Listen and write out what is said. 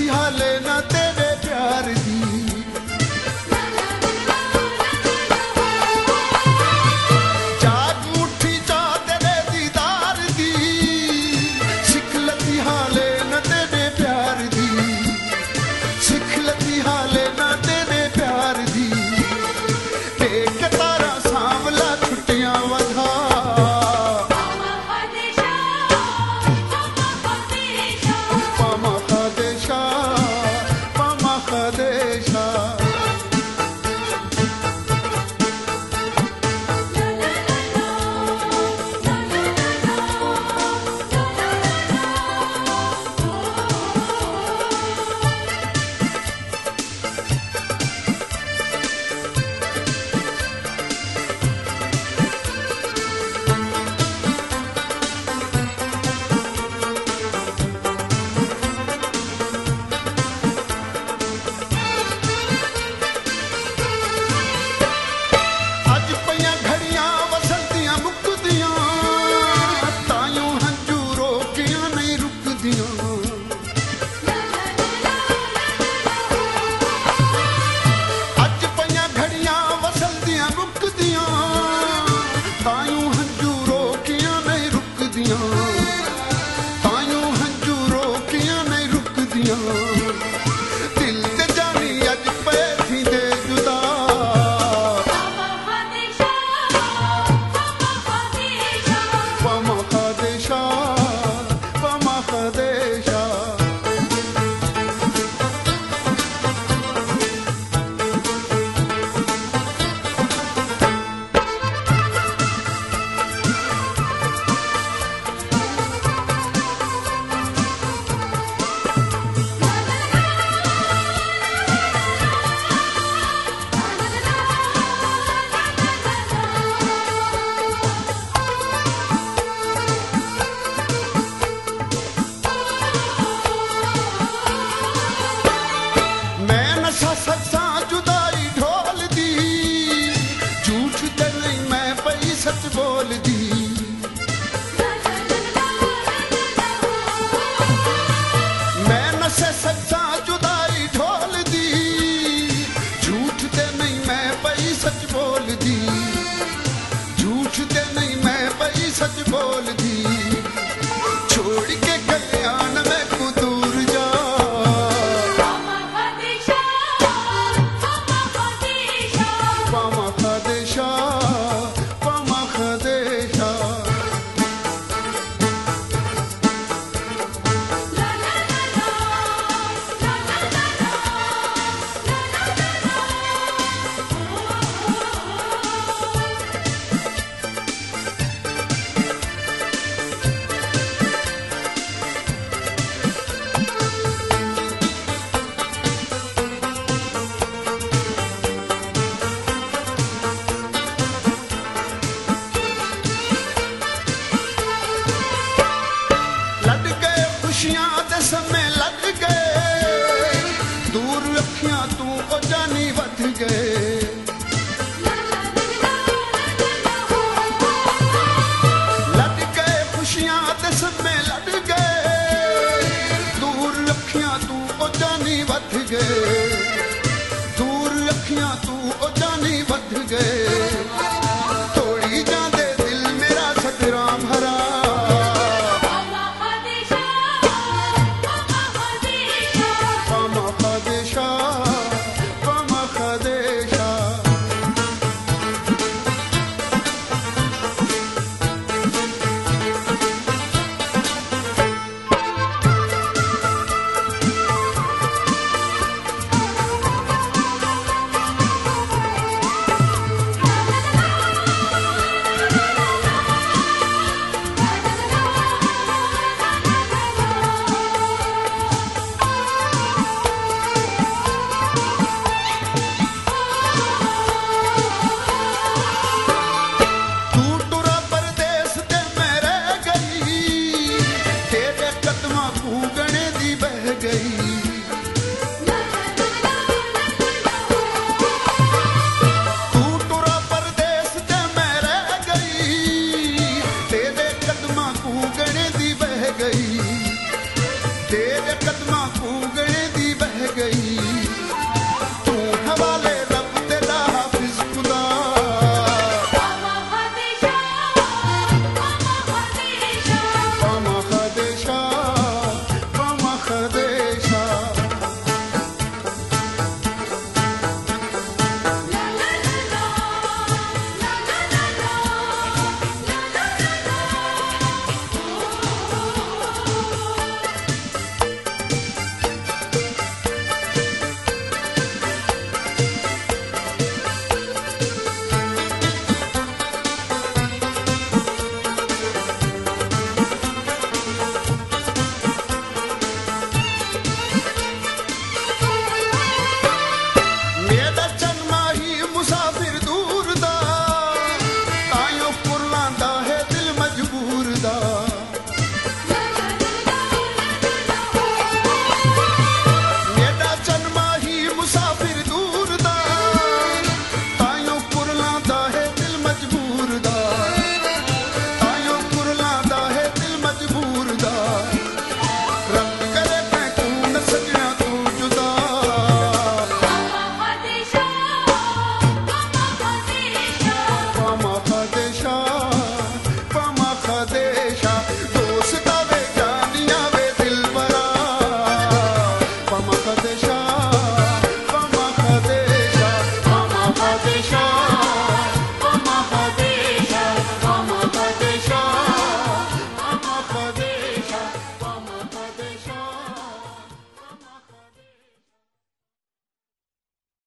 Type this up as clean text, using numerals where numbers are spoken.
सिखलती हाले ना तेरे प्यार दी। जाग उठी जा तेरे दीदार दी, सिखलती हाले ना तेरे प्यार दी, सिखलती हाले ना तेरे प्यार दी। टेक तारा सांवला छुट्टियां वधा, दिल ते जानी अज पे थी दे जुदा। पमखदेशा पमखदेशा सच्चा जुदाई ढोल दी, झूठ ते नहीं मैं पई सच बोल दी। मैं नशे सच्चा जुदाई ढोल दी, झूठ ते नहीं मैं पई सच बोल दी, झूठ ते नहीं मैं पई सच बोल दी। छोड़ के कल्याण में को दूर जा, पमखदेशा पमखदेशा समय लग गए, दूर अखियां तू ओ जानी वध गए। लग गए खुशियां ते समय लग गए, दूर अखियां तू ओ जानी वध गए, दूर अखियां तू ओ जानी वध गए। तोड़ी जांदे दिल मेरा सतराम हरा, तेरे कदमां कूगणे दी दा